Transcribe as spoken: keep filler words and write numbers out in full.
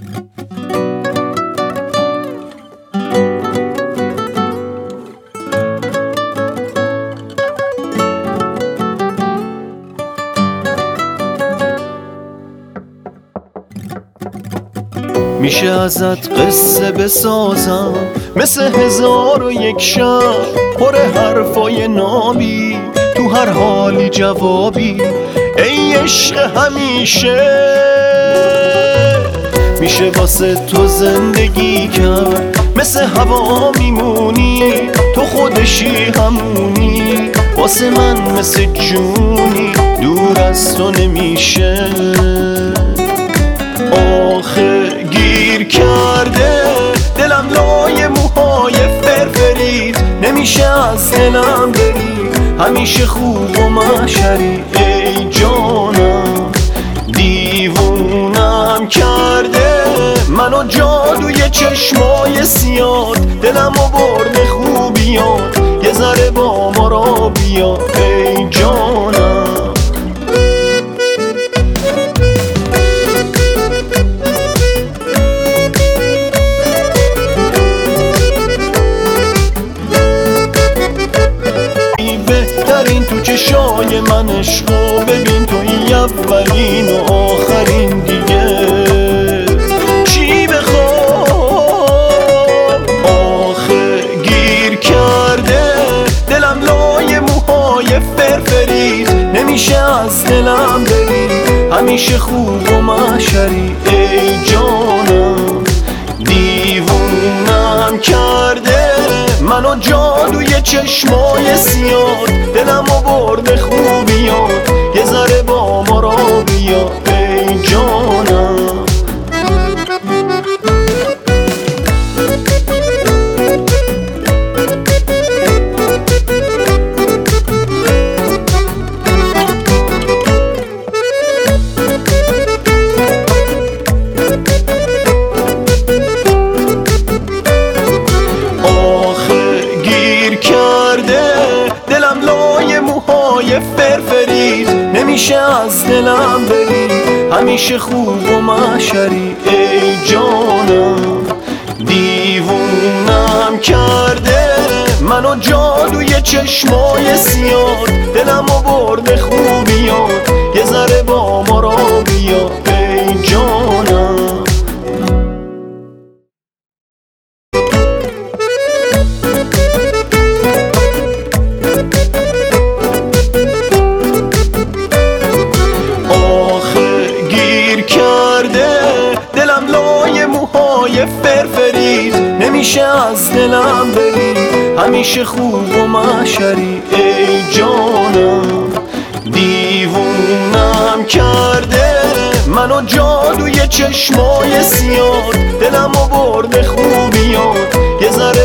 میشه ازت قصه بسازم مثل هزار و یک شب، پر حرفای نابی تو هر حالی جوابی، ای عشق همیشه. میشه واسه تو زندگی کرد، مثل هوا میمونی، تو خودشی همونی، واسه من مثل جونی، دور از تو نمیشه. آخه گیر کرده دلم لای موهای فرفریت، نمیشه از دلم بری، همیشه خوب و محشری. ای جانم دیوونم کرده منو جادوی چشمای سیاد، دلمو برده خوبیات، یه ذره با ما را بیا. ای جانم بهترین تو چشای من عشقو ببین، توی اولین و آخرین دیگه چی بخوام. آخه گیر کرده دلم لای موهای فرفریت، نمیشه از دلم بری، همیشه خوب و محشری. ای جانم دیوونم کرده منو جادوی چشمای سیاد، دلمو برده خوبیات، یه ذره با ما را بیا. ای جانم فرفرید، نمیشه از دلم بری، همیشه خوب و محشری. ای جانم دیوونم کرده منو جادوی چشمای سیاد، دلمو برده خوبیات، یه ذره با ما را بیا. ای جانم فرفرید، نمیشه از دلم بری، همیشه خوب و محشری. ای جانم دیوونم کرده منو جادوی چشمای سیاد، دلمو برده خوبیات، یه ذره